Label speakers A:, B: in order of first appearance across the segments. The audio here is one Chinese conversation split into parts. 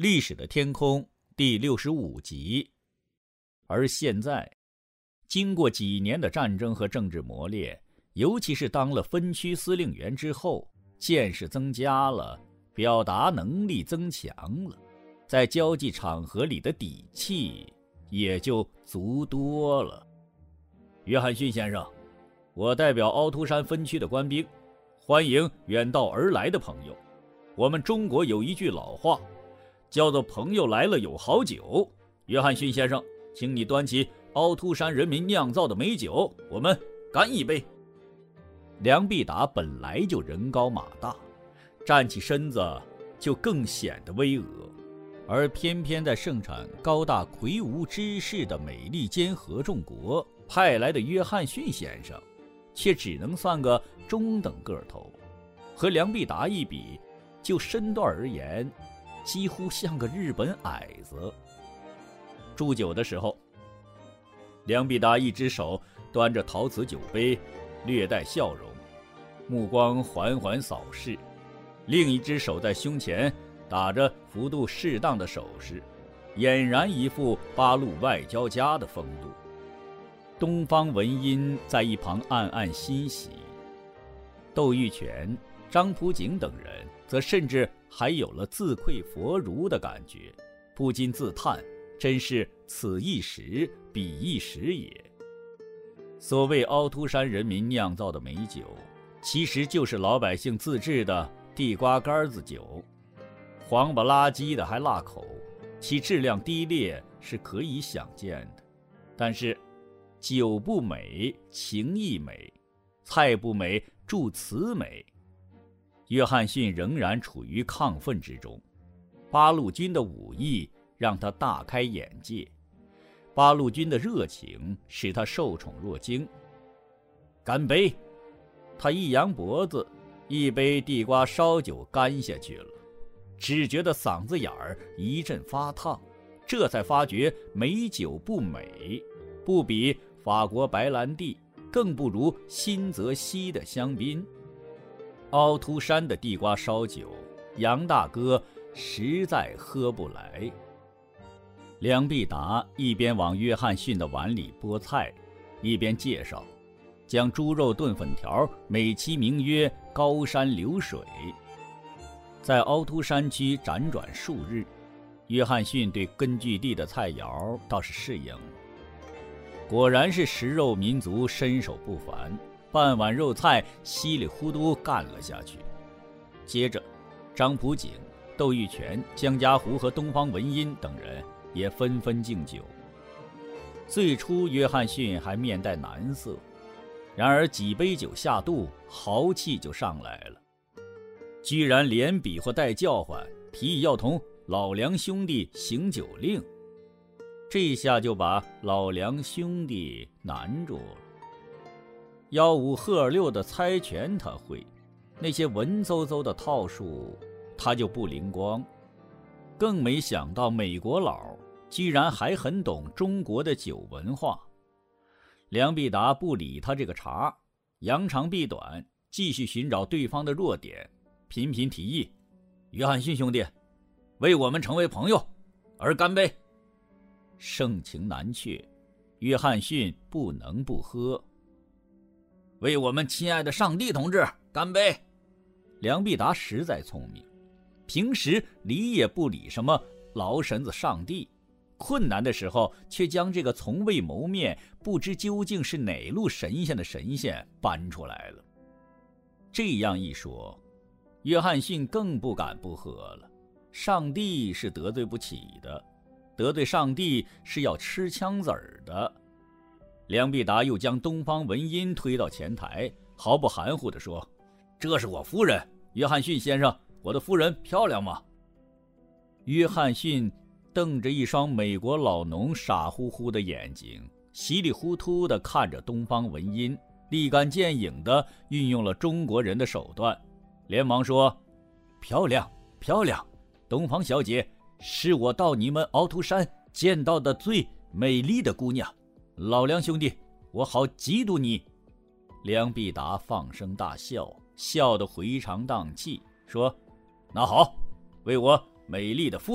A: 历史的天空第65集。而现在，经过几年的战争和政治磨练，尤其是当了分区司令员之后，见识增加了，表达能力增强了，在交际场合里的底气也就足多了。约翰逊先生，我代表凹凸山分区的官兵，欢迎远道而来的朋友。我们中国有一句老话，叫做朋友来了有好酒。约翰逊先生，请你端起凹凸山人民酿造的美酒，我们干一杯。梁必达本来就人高马大，站起身子就更显得巍峨，而偏偏在盛产高大魁梧之士的美利坚合众国派来的约翰逊先生，却只能算个中等个头，和梁必达一比，就身段而言，几乎像个日本矮子。祝酒的时候，梁必达一只手端着陶瓷酒杯，略带笑容，目光缓缓扫视，另一只手在胸前打着幅度适当的手势，俨然一副八路外交家的风度。东方文音在一旁暗暗欣喜，窦玉泉、张朴槿等人则甚至还有了自愧佛如的感觉，不禁自叹，真是此一时彼一时也。所谓凹凸山人民酿造的美酒，其实就是老百姓自制的地瓜干子酒，黄不拉几的还辣口，其质量低劣是可以想见的。但是酒不美情亦美，菜不美助词美。约翰逊仍然处于亢奋之中，八路军的武艺让他大开眼界，八路军的热情使他受宠若惊。干杯！他一扬脖子，一杯地瓜烧酒干下去了，只觉得嗓子眼儿一阵发烫，这才发觉美酒不美，不比法国白兰地，更不如新泽西的香槟。凹凸山的地瓜烧酒，杨大哥实在喝不来。梁必达一边往约翰逊的碗里拨菜，一边介绍，将猪肉炖粉条美其名曰高山流水。在凹凸山区辗转数日，约翰逊对根据地的菜肴倒是适应了，果然是食肉民族身手不凡，半碗肉菜稀里糊涂干了下去。接着张朴槿、窦玉泉、江家湖和东方文音等人也纷纷敬酒。最初约翰逊还面带难色，然而几杯酒下肚，豪气就上来了，居然连比划带叫唤，提议要同老梁兄弟行酒令。这下就把老梁兄弟难住了。吆五喝六的猜拳他会，那些文绉绉的套数他就不灵光，更没想到美国佬居然还很懂中国的酒文化。梁必达不理他这个茬，扬长避短，继续寻找对方的弱点，频频提议：约翰逊兄弟，为我们成为朋友而干杯。盛情难却，约翰逊不能不喝。为我们亲爱的上帝同志干杯！梁必达实在聪明，平时理也不理什么劳神子上帝，困难的时候却将这个从未谋面，不知究竟是哪路神仙的神仙搬出来了。这样一说，约翰逊更不敢不喝了。上帝是得罪不起的，得罪上帝是要吃枪子儿的。梁必达又将东方文音推到前台，毫不含糊地说：这是我夫人，约翰逊先生，我的夫人漂亮吗？约翰逊瞪着一双美国老农傻乎乎的眼睛，稀里糊涂地看着东方文音，立竿见影地运用了中国人的手段，连忙说：漂亮漂亮，东方小姐是我到你们凹凸山见到的最美丽的姑娘，老梁兄弟，我好嫉妒你。梁必达放声大笑，笑得回肠荡气，说：那好，为我美丽的夫人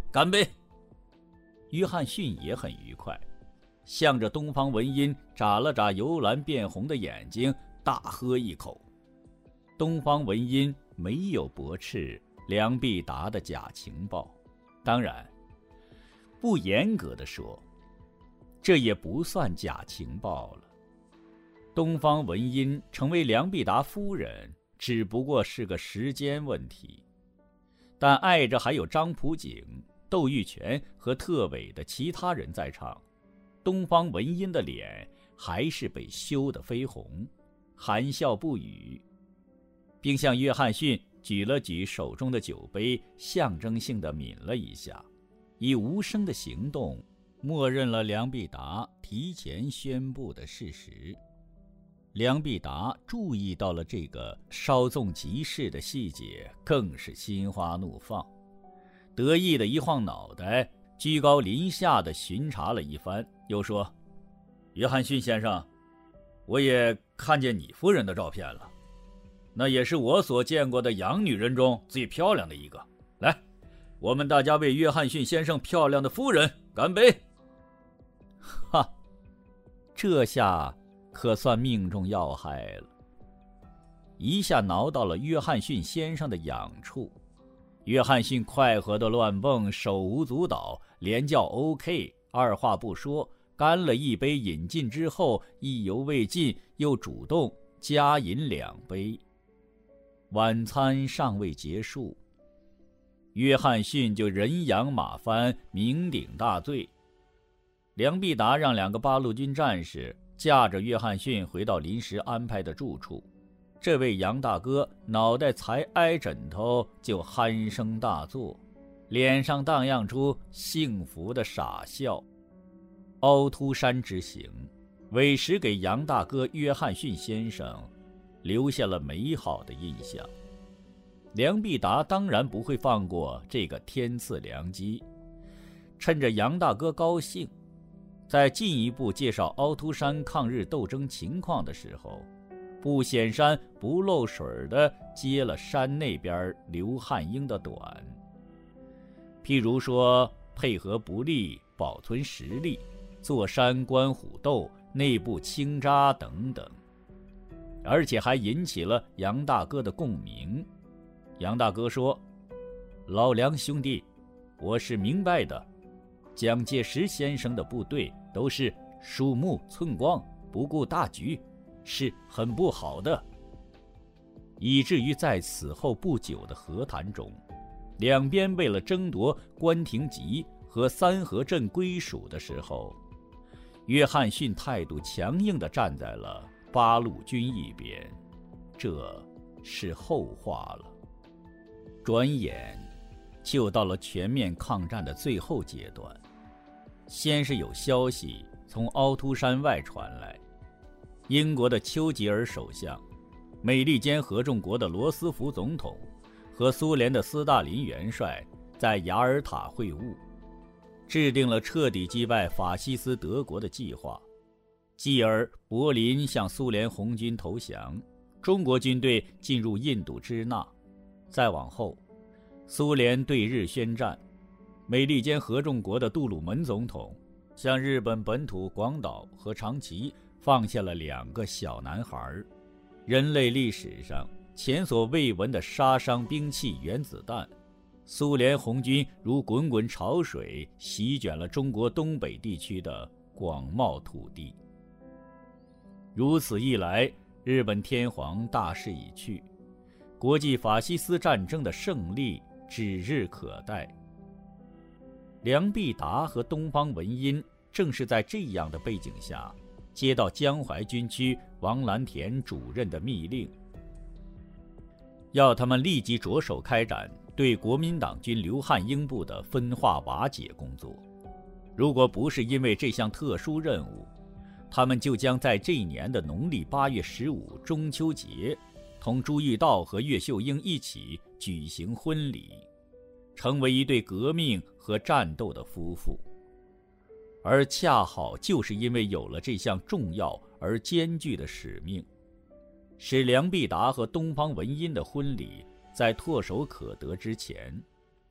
A: 干杯！约翰逊也很愉快，向着东方文音眨了眨由蓝变红的眼睛，大喝一口。东方文音没有驳斥梁必达的假情报，当然，不严格的说，这也不算假情报了。东方文音成为梁必达夫人，只不过是个时间问题。但碍着还有张普景、窦玉泉和特委的其他人在场，东方文音的脸还是被羞得绯红，含笑不语，并向约翰逊举了举手中的酒杯，象征性地抿了一下，以无声的行动默认了梁必达提前宣布的事实。梁必达注意到了这个稍纵即逝的细节，更是心花怒放，得意的一晃脑袋，居高临下地巡查了一番，又说：约翰逊先生，我也看见你夫人的照片了，那也是我所见过的洋女人中最漂亮的一个。来，我们大家为约翰逊先生漂亮的夫人干杯！哈，这下可算命中要害了，一下挠到了约翰逊先生的痒处。约翰逊快活的乱蹦，手舞足蹈，连叫 OK， 二话不说，干了一杯饮尽之后，意犹未尽，又主动加饮2杯。晚餐尚未结束，约翰逊就人仰马翻，酩酊大醉。梁必达让2个八路军战士驾着约翰逊回到临时安排的住处，这位杨大哥脑袋才挨枕头就鼾声大作，脸上荡漾出幸福的傻笑。凹凸山之行，委实给杨大哥约翰逊先生留下了美好的印象。梁必达当然不会放过这个天赐良机，趁着杨大哥高兴，在进一步介绍凹凸山抗日斗争情况的时候，不显山不漏水地接了山那边刘汉英的短，譬如说配合不力、保存实力、坐山观虎斗、内部清渣等等，而且还引起了杨大哥的共鸣。杨大哥说：老梁兄弟，我是明白的，蒋介石先生的部队都是鼠目寸光，不顾大局，是很不好的。以至于在此后不久的和谈中，两边为了争夺关廷集和三河镇归属的时候，约翰逊态度强硬地站在了八路军一边，这是后话了。转眼就到了全面抗战的最后阶段，先是有消息从凹凸山外传来，英国的丘吉尔首相、美利坚合众国的罗斯福总统和苏联的斯大林元帅在雅尔塔会晤，制定了彻底击败法西斯德国的计划。继而柏林向苏联红军投降，中国军队进入印度支那。再往后，苏联对日宣战，美利坚合众国的杜鲁门总统向日本本土广岛和长崎放下了2个小男孩，人类历史上前所未闻的杀伤兵器原子弹，苏联红军如滚滚潮水席卷了中国东北地区的广袤土地。如此一来，日本天皇大势已去，国际法西斯战争的胜利指日可待。梁必达和东方文音正是在这样的背景下，接到江淮军区王蓝田主任的密令，要他们立即着手开展对国民党军刘汉英部的分化瓦解工作。如果不是因为这项特殊任务，他们就将在这一年的农历8月15中秋节同朱玉道和岳秀英一起举行婚礼，成为一对革命和战斗的夫妇。而恰好就是因为有了这项重要而艰巨的使命，使梁必达和东方文音的婚礼在唾手可得之前，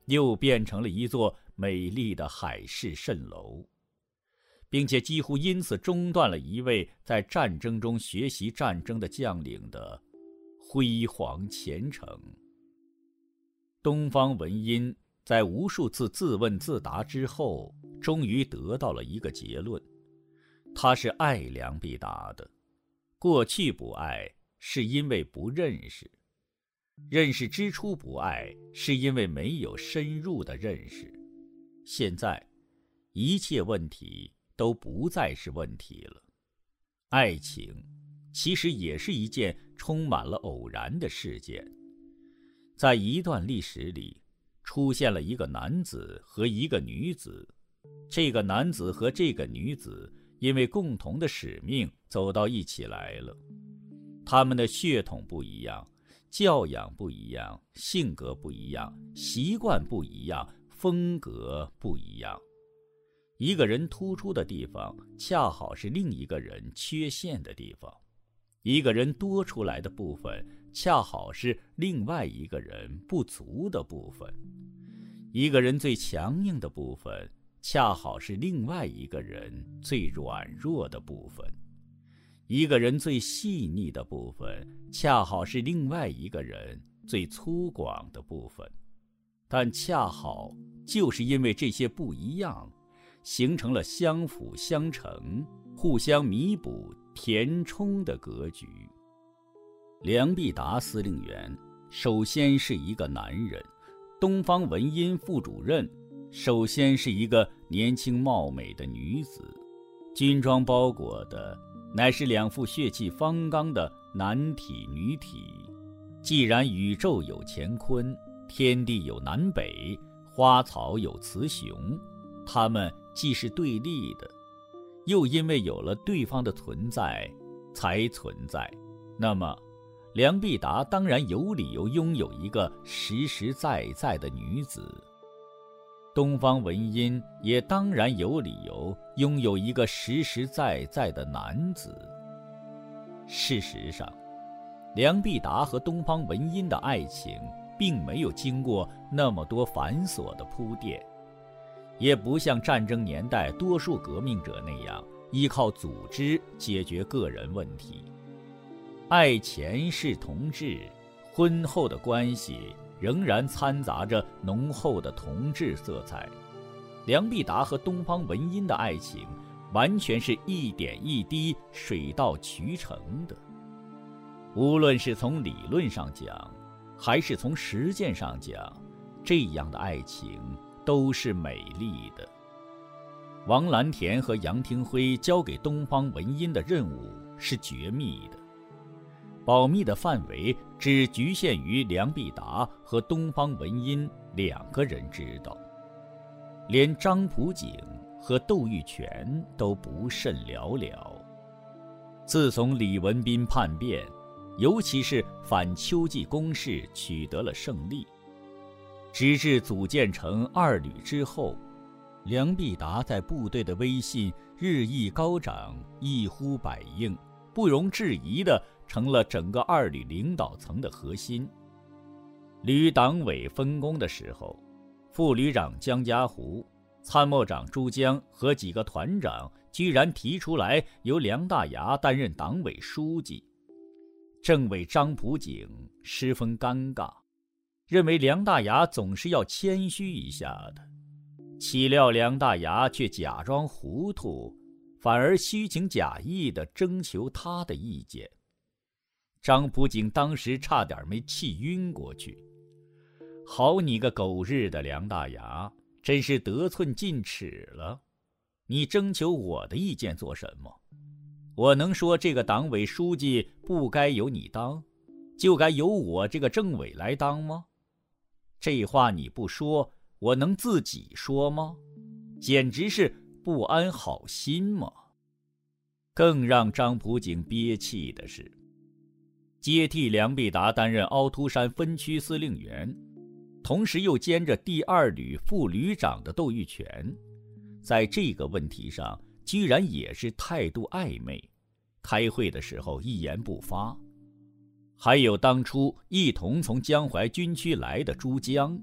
A: 又变成了一座美丽的海市蜃楼，并且几乎因此中断了一位在战争中学习战争的将领的辉煌前程。东方文音在无数次自问自答之后，终于得到了一个结论：他是爱梁必达的。过去不爱，是因为不认识；认识之初不爱，是因为没有深入的认识。现在，一切问题都不再是问题了。爱情其实也是一件充满了偶然的事件。在一段历史里，出现了一个男子和一个女子，这个男子和这个女子因为共同的使命走到一起来了。他们的血统不一样，教养不一样，性格不一样，习惯不一样，风格不一样。一个人突出的地方，恰好是另一个人缺陷的地方；一个人多出来的部分，恰好是另外一个人不足的部分；一个人最强硬的部分，恰好是另外一个人最软弱的部分；一个人最细腻的部分，恰好是另外一个人最粗犷的部分。但恰好就是因为这些不一样，形成了相辅相成、互相弥补、填充的格局。梁必达司令员首先是一个男人，东方文音副主任首先是一个年轻貌美的女子，军装包裹的乃是两副血气方刚的男体女体。既然宇宙有乾坤，天地有南北，花草有雌雄，它们既是对立的，又因为有了对方的存在才存在，那么梁必达当然有理由拥有一个实实在在的女子，东方文音也当然有理由拥有一个实实在在的男子。事实上，梁必达和东方文音的爱情并没有经过那么多繁琐的铺垫，也不像战争年代多数革命者那样依靠组织解决个人问题。爱前是同志，婚后的关系仍然掺杂着浓厚的同志色彩。梁必达和东方文音的爱情完全是一点一滴水到渠成的。无论是从理论上讲，还是从实践上讲，这样的爱情都是美丽的。王蓝田和杨廷辉交给东方文音的任务是绝密的，保密的范围只局限于梁必达和东方文音两个人知道，连张朴槿和窦玉泉都不甚了了。自从李文斌叛变，尤其是反秋季攻势取得了胜利，直至组建成二旅之后，梁必达在部队的威信日益高涨，一呼百应，不容置疑地成了整个二旅领导层的核心。旅党委分工的时候，副旅长江家湖、参谋长朱江和几个团长居然提出来由梁大牙担任党委书记。政委张朴槿十分尴尬，认为梁大牙总是要谦虚一下的，岂料梁大牙却假装糊涂，反而虚情假意地征求他的意见。张朴槿当时差点没气晕过去。好你个狗日的梁大牙，真是得寸进尺了！你征求我的意见做什么？我能说这个党委书记不该由你当，就该由我这个政委来当吗？这话你不说，我能自己说吗？简直是不安好心嘛！更让张朴槿憋气的是，接替梁必达担任凹凸山分区司令员，同时又兼着第二旅副旅长的窦玉泉，在这个问题上居然也是态度暧昧，开会的时候一言不发。还有当初一同从江淮军区来的朱江，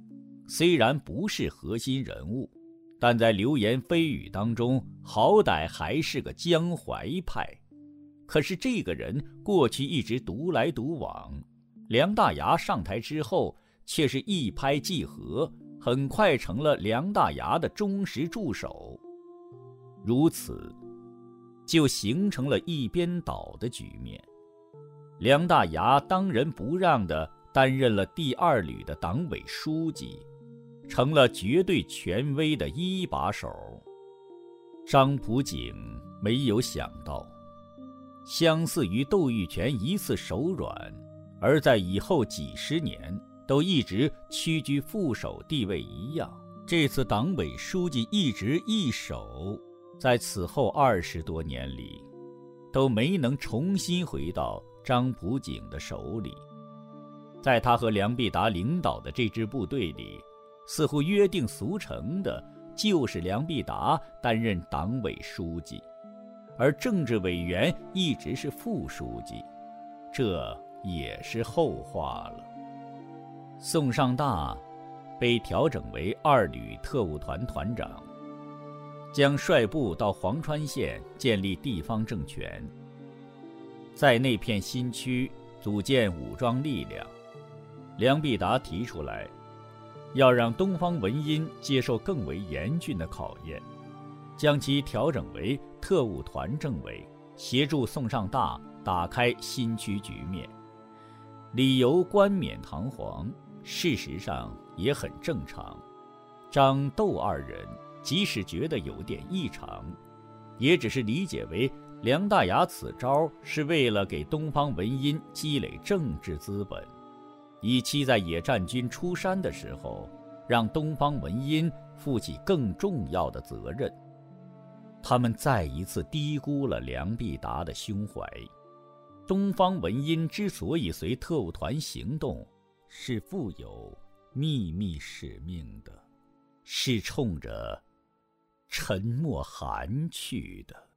A: 虽然不是核心人物，但在流言蜚语当中，好歹还是个江淮派。可是这个人过去一直独来独往，梁大牙上台之后，却是一拍即合，很快成了梁大牙的忠实助手。如此，就形成了一边倒的局面。梁大牙当仁不让地担任了第2旅的党委书记，成了绝对权威的一把手。张朴槿没有想到，相似于窦玉泉一次手软，而在以后几十年都一直屈居副手地位一样，这次党委书记一职一手，在此后20多年里都没能重新回到张朴槿的手里。在他和梁必达领导的这支部队里，似乎约定俗成的就是梁必达担任党委书记，而政治委员一直是副书记，这也是后话了。宋尚大被调整为2旅特务团团长，将率部到黄川县建立地方政权，在那片新区组建武装力量。梁必达提出来，要让东方文音接受更为严峻的考验，将其调整为特务团政委，协助宋尚大打开新区局面。理由冠冕堂皇，事实上也很正常。张窦二人即使觉得有点异常，也只是理解为梁大牙此招是为了给东方文音积累政治资本，以期在野战军出山的时候，让东方文音负起更重要的责任。他们再一次低估了梁必达的胸怀。东方文音之所以随特务团行动，是负有秘密使命的，是冲着陈默涵去的。